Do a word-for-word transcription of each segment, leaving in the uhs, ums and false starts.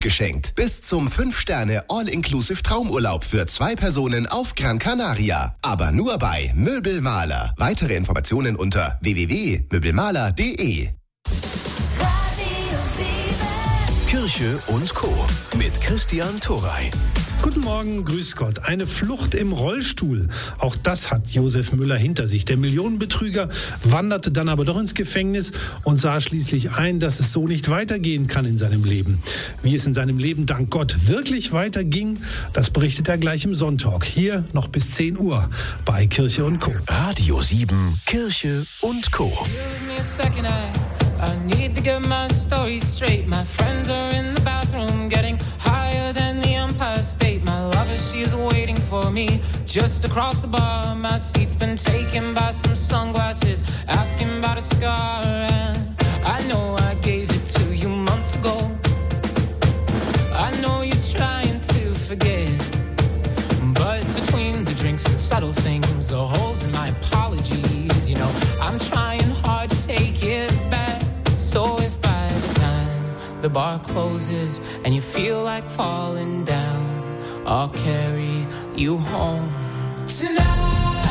geschenkt. Bis zum fünf Sterne All-Inclusive Traumurlaub für zwei Personen auf Gran Canaria. Aber nur bei Möbelmaler. Weitere Informationen unter w w w punkt möbelmaler punkt d e. Kirche und Co. mit Christian Thoray. Guten Morgen, grüß Gott. Eine Flucht im Rollstuhl. Auch das hat Josef Müller hinter sich. Der Millionenbetrüger wanderte dann aber doch ins Gefängnis und sah schließlich ein, dass es so nicht weitergehen kann in seinem Leben. Wie es in seinem Leben dank Gott wirklich weiterging, das berichtet er gleich im Sonntag. Hier noch bis zehn Uhr bei Kirche und Co. Radio sieben, Kirche und Co. I need to get my story straight. My friends are in the bathroom getting higher than the Empire State. My lover, she is waiting for me just across the bar. My seat's been taken by some sunglasses, asking about a scar. And I know I gave it to you months ago. I know you're trying to forget, but between the drinks and subtle things, the holes in my apologies, you know, I'm trying hard to take it back. So if by the time the bar closes and you feel like falling down, I'll carry you home tonight.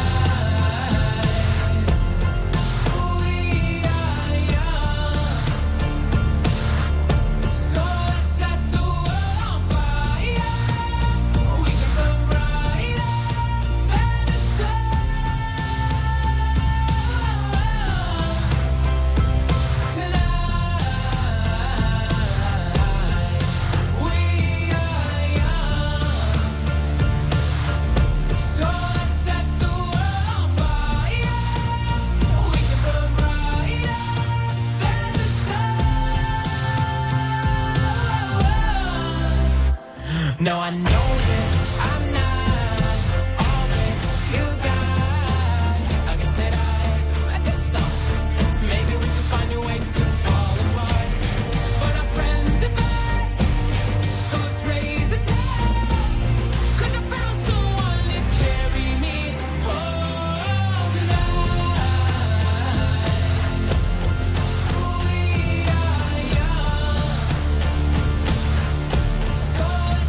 No, I know that I'm not all that you got. I guess that I, I just thought maybe we could find new ways to fall apart. But our friends are back, so let's raise a toast. 'Cause I found someone to carry me home tonight. We are young, so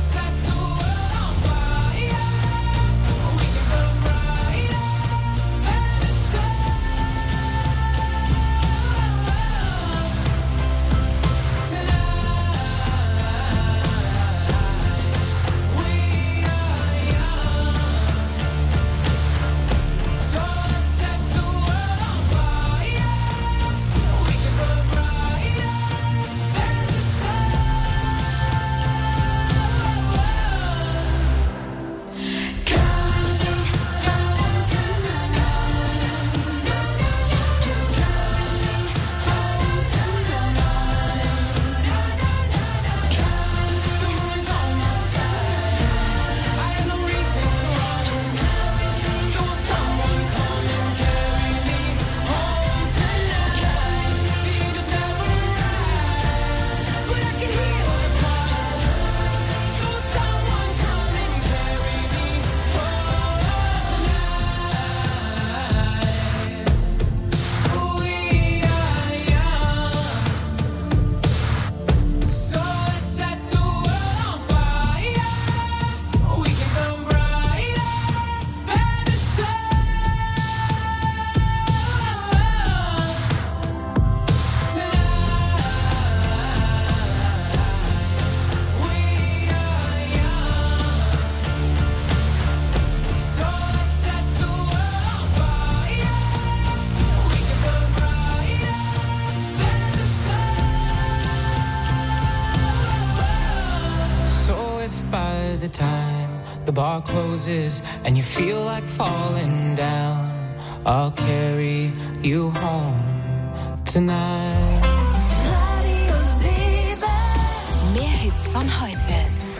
the bar closes and you feel like falling down, I'll carry you home tonight. Radio sieben. Mehr Hits von heute.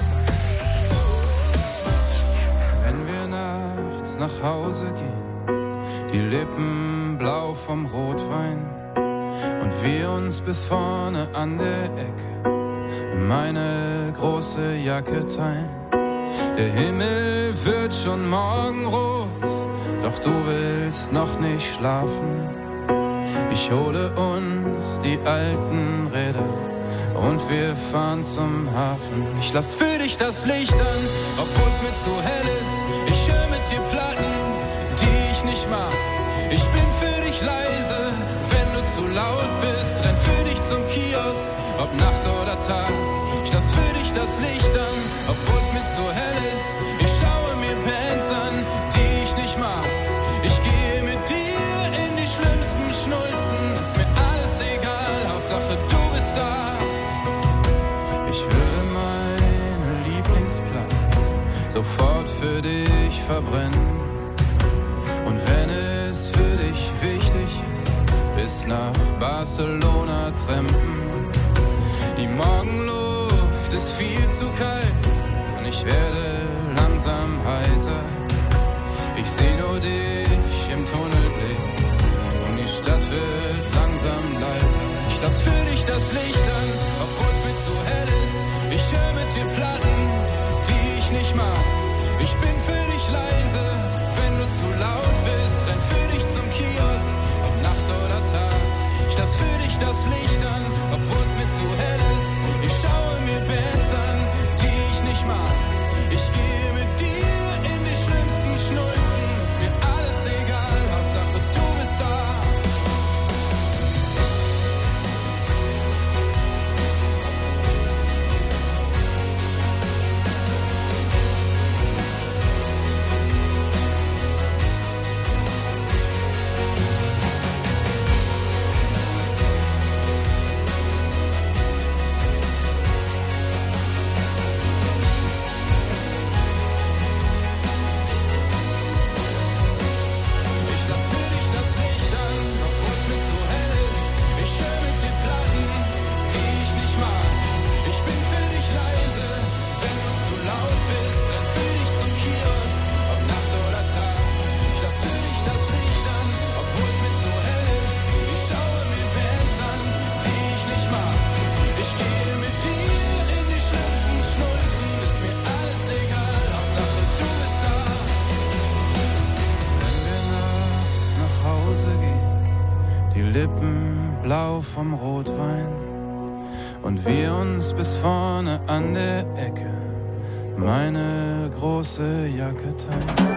Wenn wir nachts nach Hause gehen, die Lippen blau vom Rotwein und wir uns bis vorne an der Ecke in meine große Jacke teilen. Der Himmel wird schon morgenrot, doch du willst noch nicht schlafen. Ich hole uns die alten Räder und wir fahren zum Hafen. Ich lass für dich das Licht an, obwohl's mir zu hell ist. Ich höre mit dir Platten, die ich nicht mag. Ich bin für dich leise, wenn du zu laut bist. Renn für dich zum Kiosk, ob Nacht oder Tag. Ich lass für dich das Licht an, obwohl's mir zu hell ist. Ich schaue mir Bands an, die ich nicht mag. Ich gehe mit dir in die schlimmsten Schnulzen. Ist mir alles egal, Hauptsache du bist da. Ich würde meine Lieblingsplatte sofort für dich verbrennen. Und wenn es für dich wichtig ist, bis nach Barcelona trampen. Die Morgenluft ist viel zu kalt und ich werde langsam heiser. Ich seh nur dich im Tunnelblick und die Stadt wird langsam leiser. Ich lass für dich das Licht an, obwohl's mir zu hell ist. Ich hör mit dir Platten, die ich nicht mag. Ich bin für dich leise, wenn du zu laut bist. Renn für dich zum Kiosk, ob Nacht oder Tag. Ich lass für dich das Licht an, obwohl's mir zu hell ist. Ich schaue mir Bands an, die ich nicht mag. Ich gehe mit dir in die schlimmsten Schnulzen. Ist mir alles egal, Hauptsache du bist da. Vom Rotwein und wir uns bis vorne an der Ecke meine große Jacke teilen.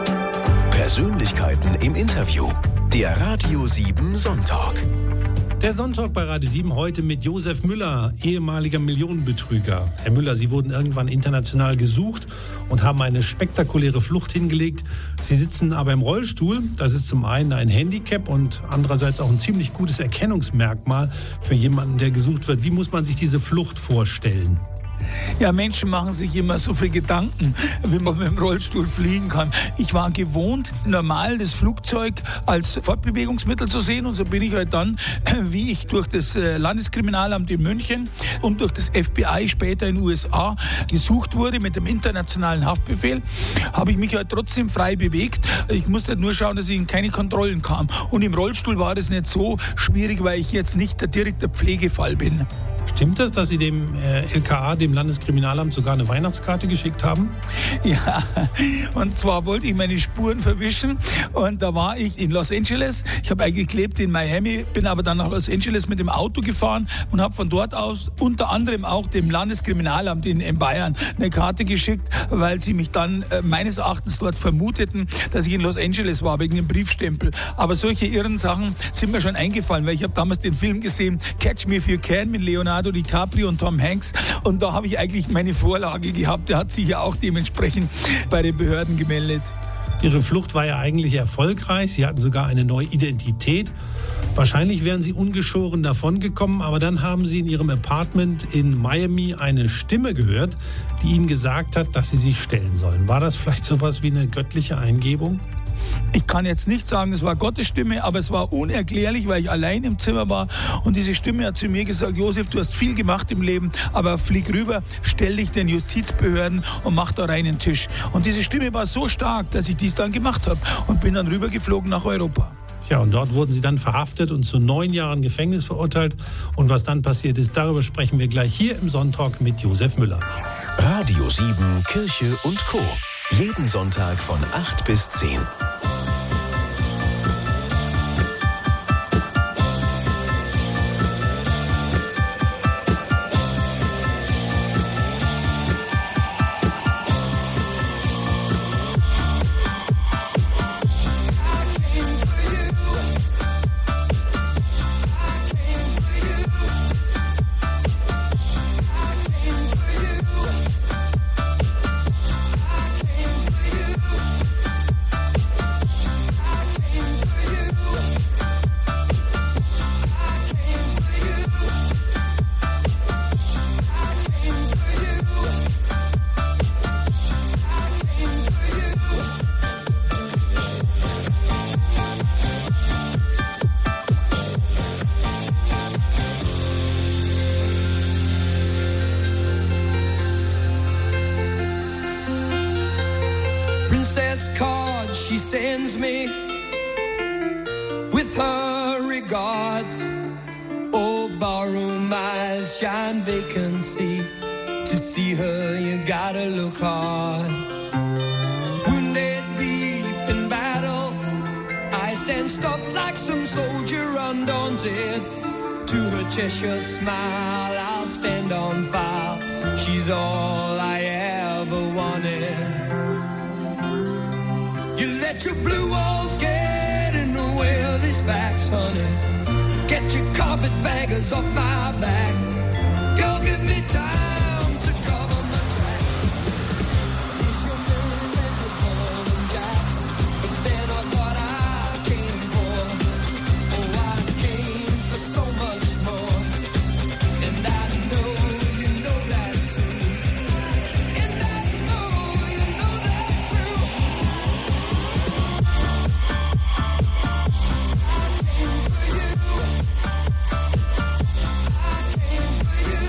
Persönlichkeiten im Interview. Der Radio sieben Sonntag. Der Sonntag bei Radio sieben heute mit Josef Müller, ehemaliger Millionenbetrüger. Herr Müller, Sie wurden irgendwann international gesucht und haben eine spektakuläre Flucht hingelegt. Sie sitzen aber im Rollstuhl. Das ist zum einen ein Handicap und andererseits auch ein ziemlich gutes Erkennungsmerkmal für jemanden, der gesucht wird. Wie muss man sich diese Flucht vorstellen? Ja, Menschen machen sich immer so viel Gedanken, wie man mit dem Rollstuhl fliegen kann. Ich war gewohnt, normal das Flugzeug als Fortbewegungsmittel zu sehen. Und so bin ich halt dann, wie ich durch das Landeskriminalamt in München und durch das F B I später in den U S A gesucht wurde mit dem internationalen Haftbefehl, habe ich mich halt trotzdem frei bewegt. Ich musste nur schauen, dass ich in keine Kontrollen kam. Und im Rollstuhl war das nicht so schwierig, weil ich jetzt nicht der direkte Pflegefall bin. Stimmt das, dass Sie dem äh, L K A, dem Landeskriminalamt, sogar eine Weihnachtskarte geschickt haben? Ja, und zwar wollte ich meine Spuren verwischen und da war ich in Los Angeles. Ich habe eigentlich gelebt in Miami, bin aber dann nach Los Angeles mit dem Auto gefahren und habe von dort aus unter anderem auch dem Landeskriminalamt in, in Bayern eine Karte geschickt, weil sie mich dann äh, meines Erachtens dort vermuteten, dass ich in Los Angeles war, wegen dem Briefstempel. Aber solche irren Sachen sind mir schon eingefallen, weil ich habe damals den Film gesehen, Catch Me If You Can mit Leonardo DiCaprio und Tom Hanks. Und da habe ich eigentlich meine Vorlage gehabt. Der hat sich ja auch dementsprechend bei den Behörden gemeldet. Ihre Flucht war ja eigentlich erfolgreich. Sie hatten sogar eine neue Identität. Wahrscheinlich wären Sie ungeschoren davongekommen, aber dann haben Sie in Ihrem Apartment in Miami eine Stimme gehört, die Ihnen gesagt hat, dass Sie sich stellen sollen. War das vielleicht sowas wie eine göttliche Eingebung? Ich kann jetzt nicht sagen, es war Gottes Stimme, aber es war unerklärlich, weil ich allein im Zimmer war und diese Stimme hat zu mir gesagt, Josef, du hast viel gemacht im Leben, aber flieg rüber, stell dich den Justizbehörden und mach da rein den Tisch. Und diese Stimme war so stark, dass ich dies dann gemacht habe und bin dann rübergeflogen nach Europa. Ja, und dort wurden Sie dann verhaftet und zu neun Jahren Gefängnis verurteilt. Und was dann passiert ist, darüber sprechen wir gleich hier im Sonntag mit Josef Müller. Radio sieben, Kirche und Co. Jeden Sonntag von acht bis zehn. princess card she sends me with her regards. Oh, ballroom eyes shine vacancy. To see her, you gotta look hard. Wounded deep in battle, I stand stuffed like some soldier undaunted. To her Cheshire smile, I'll stand on file. She's all I ever wanted. You let your blue walls get in the way of these facts, honey. Get your carpetbaggers off my back. Girl, give me time to cover my tracks. Is your million and Golden Jacks? But they're not what I came for. Oh, I came for so much more. And I know you know that too. And I know you know that's true. I came for you. I came for you.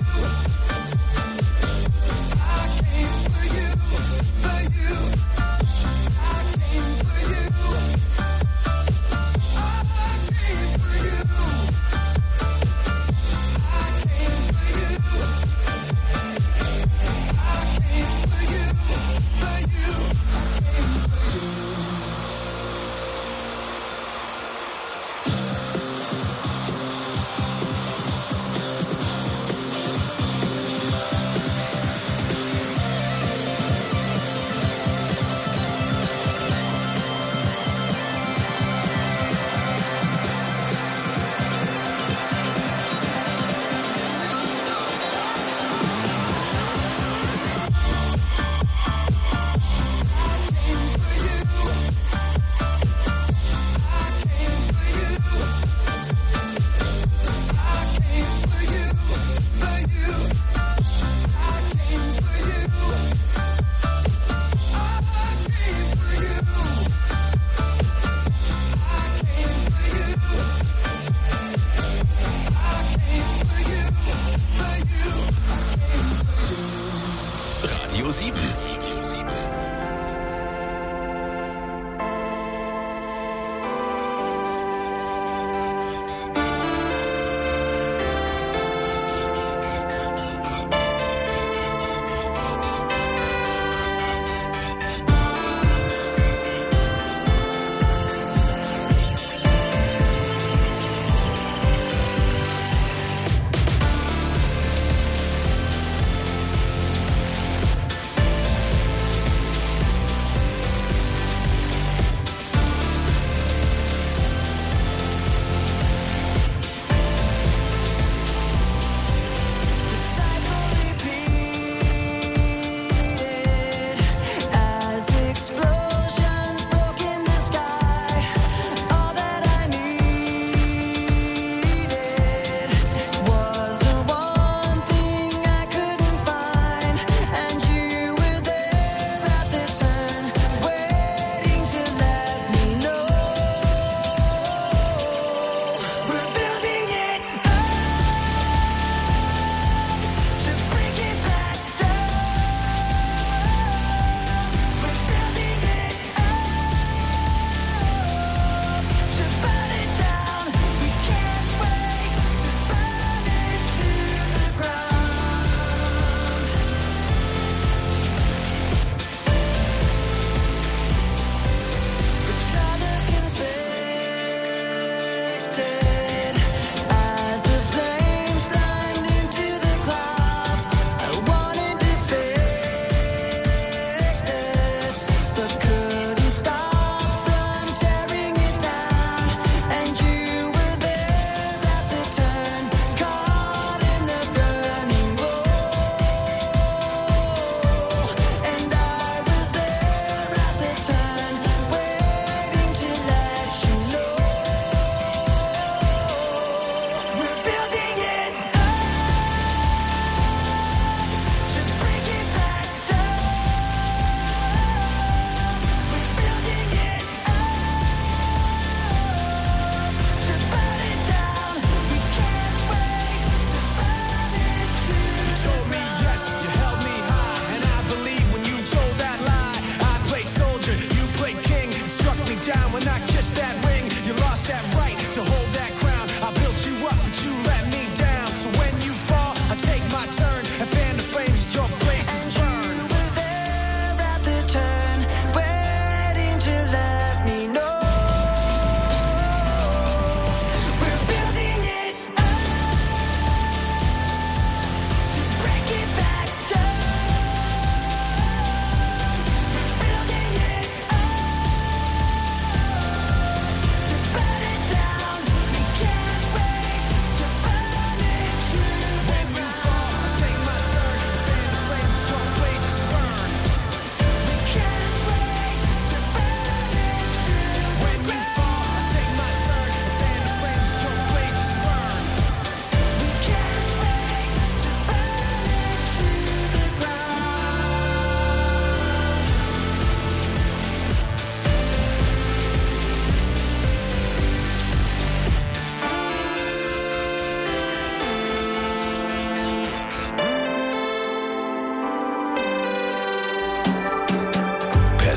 I came for you. For you. I came for you. I came for you. I came for you. I came for you. For you. I came for you. Radio sieben.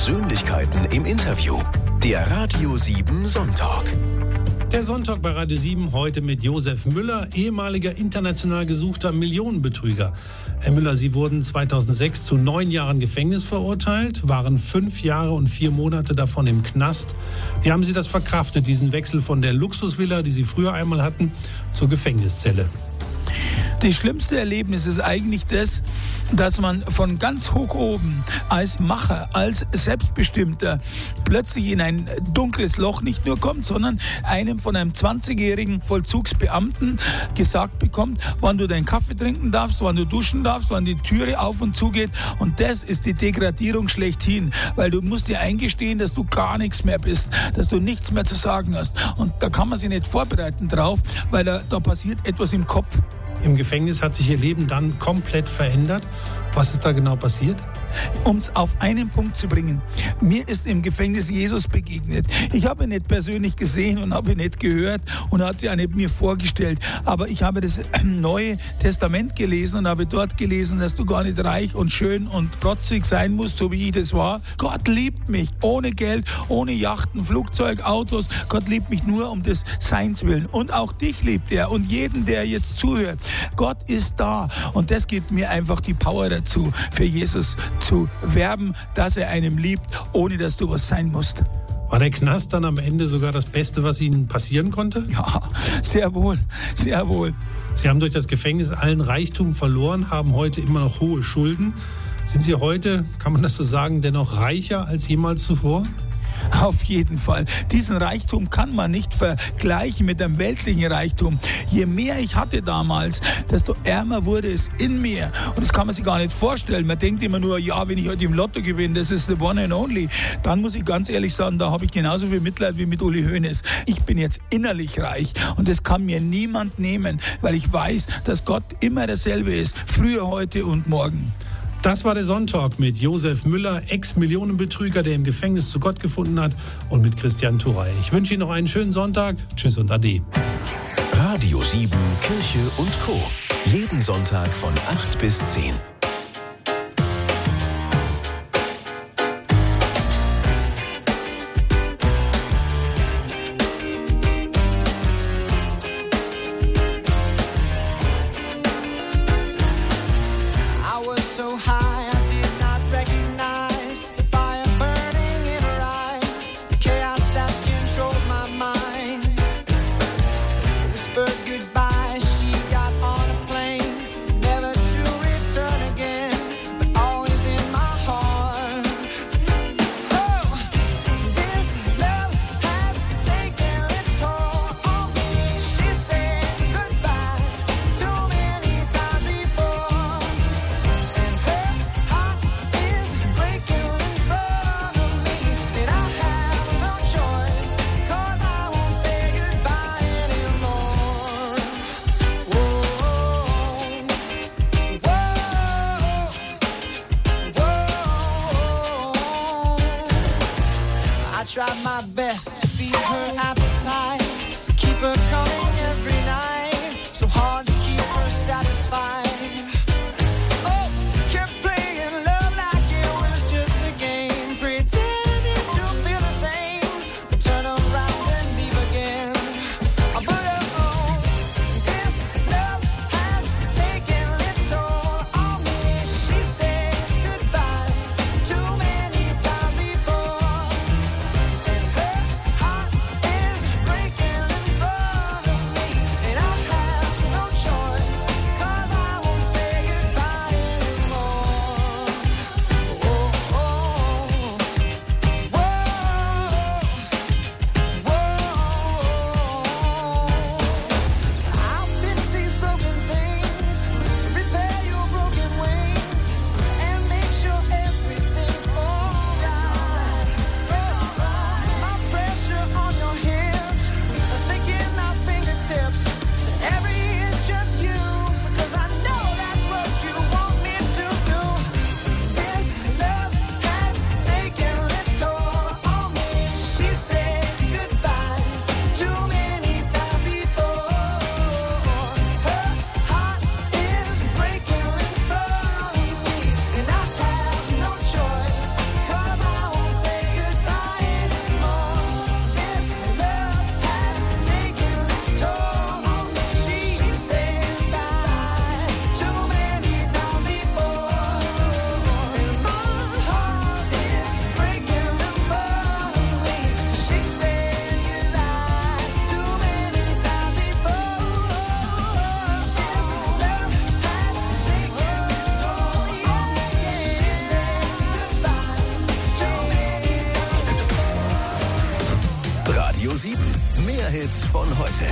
Persönlichkeiten im Interview. Der Radio sieben Sonntag. Der Sonntag bei Radio sieben heute mit Josef Müller, ehemaliger international gesuchter Millionenbetrüger. Herr Müller, Sie wurden zweitausendsechs zu neun Jahren Gefängnis verurteilt, waren fünf Jahre und vier Monate davon im Knast. Wie haben Sie das verkraftet, diesen Wechsel von der Luxusvilla, die Sie früher einmal hatten, zur Gefängniszelle? Das schlimmste Erlebnis ist eigentlich das, dass man von ganz hoch oben als Macher, als Selbstbestimmter plötzlich in ein dunkles Loch nicht nur kommt, sondern einem von einem zwanzigjährigen Vollzugsbeamten gesagt bekommt, wann du deinen Kaffee trinken darfst, wann du duschen darfst, wann die Türe auf und zugeht. Und das ist die Degradierung schlechthin, weil du musst dir eingestehen, dass du gar nichts mehr bist, dass du nichts mehr zu sagen hast. Und da kann man sich nicht vorbereiten drauf, weil da, da passiert etwas im Kopf. Im Gefängnis hat sich Ihr Leben dann komplett verändert. Was ist da genau passiert? Um es auf einen Punkt zu bringen. Mir ist im Gefängnis Jesus begegnet. Ich habe ihn nicht persönlich gesehen und habe ihn nicht gehört und er hat sich auch nicht mir vorgestellt. Aber ich habe das Neue Testament gelesen und habe dort gelesen, dass du gar nicht reich und schön und protzig sein musst, so wie ich das war. Gott liebt mich. Ohne Geld, ohne Yachten, Flugzeug, Autos. Gott liebt mich nur um des Seins willen. Und auch dich liebt er und jeden, der jetzt zuhört. Gott ist da. Und das gibt mir einfach die Power dazu, für Jesus zu werben, dass er einem liebt, ohne dass du was sein musst. War der Knast dann am Ende sogar das Beste, was Ihnen passieren konnte? Ja, sehr wohl, sehr wohl. Sie haben durch das Gefängnis allen Reichtum verloren, haben heute immer noch hohe Schulden. Sind Sie heute, kann man das so sagen, dennoch reicher als jemals zuvor? Auf jeden Fall. Diesen Reichtum kann man nicht vergleichen mit dem weltlichen Reichtum. Je mehr ich hatte damals, desto ärmer wurde es in mir. Und das kann man sich gar nicht vorstellen. Man denkt immer nur, ja, wenn ich heute im Lotto gewinne, das ist the one and only. Dann muss ich ganz ehrlich sagen, da habe ich genauso viel Mitleid wie mit Uli Hoeneß. Ich bin jetzt innerlich reich und das kann mir niemand nehmen, weil ich weiß, dass Gott immer dasselbe ist. Früher, heute und morgen. Das war der Sonntag mit Josef Müller, Ex-Millionenbetrüger, der im Gefängnis zu Gott gefunden hat, und mit Christian Turey. Ich wünsche Ihnen noch einen schönen Sonntag. Tschüss und Ade. Radio sieben, Kirche und Co. Jeden Sonntag von acht bis zehn. Tried my best to feed her appetite, keep her coming every night, so hard to keep her satisfied. Oh, kept playing love like it was just a game, pretending to feel the same, then turn around and leave again. But oh, this love has taken its toll on me. She said goodbye too many times before. Her heart is breaking in front of Hits von heute.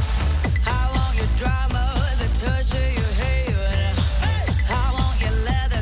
Drama, the touch of your hair. I want your leather.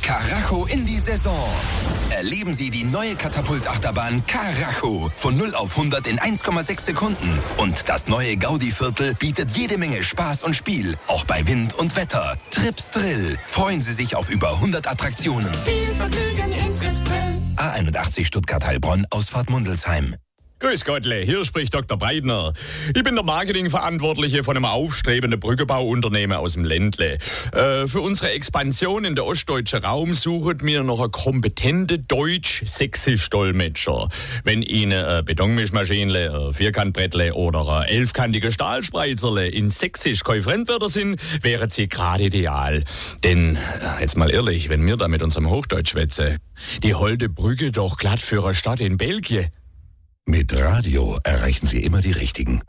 Karacho in die Saison. Erleben Sie die neue Katapultachterbahn Karacho von null auf hundert in eins Komma sechs Sekunden. Und das neue Gaudi-Viertel bietet jede Menge Spaß und Spiel, auch bei Wind und Wetter. Trips Drill. Freuen Sie sich auf über hundert Attraktionen. Viel Vergnügen in Trips Drill. A einundachtzig Stuttgart-Heilbronn, Ausfahrt Mundelsheim. Grüß Gottle, hier spricht Doktor Breitner. Ich bin der Marketingverantwortliche von einem aufstrebenden Brückebauunternehmen aus dem Ländle. Äh, für unsere Expansion in der ostdeutschen Raum suchen wir noch einen kompetenten Deutsch-Sächsisch-Dolmetscher. Wenn Ihnen eine Betonmischmaschine, ein Vierkantbrettle oder ein elfkantige Stahlspreizerle in Sächsisch kein Fremdwörter sind, wären sie gerade ideal. Denn, jetzt mal ehrlich, wenn wir da mit unserem Hochdeutsch schwätzen, die holde Brücke doch glatt für eine Stadt in Belgien. Mit Radio erreichen Sie immer die Richtigen.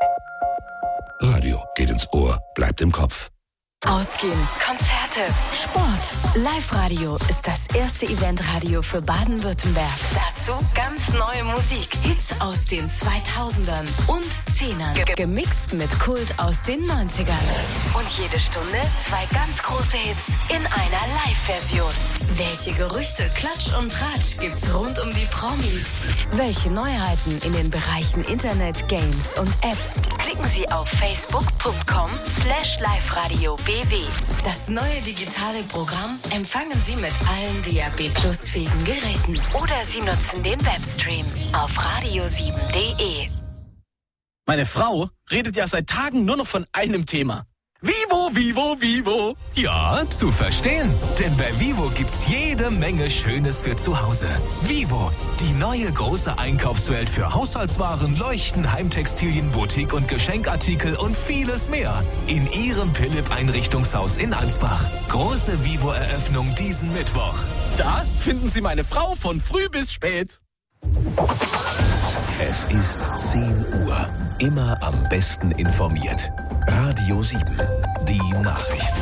Radio geht ins Ohr, bleibt im Kopf. Ausgehen, Konzerte, Sport. Live-Radio ist das erste Eventradio für Baden-Württemberg. Dazu ganz neue Musik, Hits aus den zweitausendern und zehnern. Ge- gemixt mit Kult aus den neunzigern. Und jede Stunde zwei ganz große Hits in einer Live-Version. Welche Gerüchte, Klatsch und Tratsch gibt's rund um die Promis? Welche Neuheiten in den Bereichen Internet, Games und Apps? Klicken Sie auf facebook punkt com slash live radio b w. Das neue digitale Programm empfangen Sie mit allen D A B Plus fähigen Geräten. Oder Sie nutzen den Webstream auf radio sieben punkt de. Meine Frau redet ja seit Tagen nur noch von einem Thema. Vivo, Vivo, Vivo. Ja, zu verstehen. Denn bei Vivo gibt's jede Menge Schönes für zu Hause. Vivo, die neue große Einkaufswelt für Haushaltswaren, Leuchten, Heimtextilien, Boutique und Geschenkartikel und vieles mehr. In Ihrem Philipp-Einrichtungshaus in Ansbach. Große Vivo-Eröffnung diesen Mittwoch. Da finden Sie meine Frau von früh bis spät. Es ist zehn Uhr. Immer am besten informiert. Radio sieben. Die Nachrichten.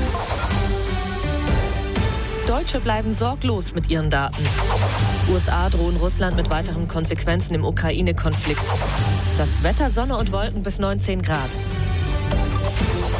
Deutsche bleiben sorglos mit ihren Daten. U S A drohen Russland mit weiteren Konsequenzen im Ukraine-Konflikt. Das Wetter, Sonne und Wolken bis neunzehn Grad.